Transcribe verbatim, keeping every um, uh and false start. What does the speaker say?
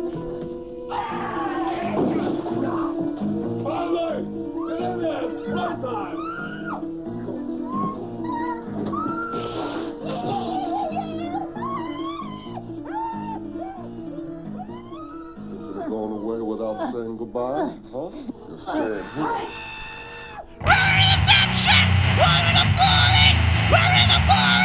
Finally! Get in there! It's playtime! Going away without saying goodbye, huh? You're staying here. We're in the same shit! We're in the bully! We're in the bully!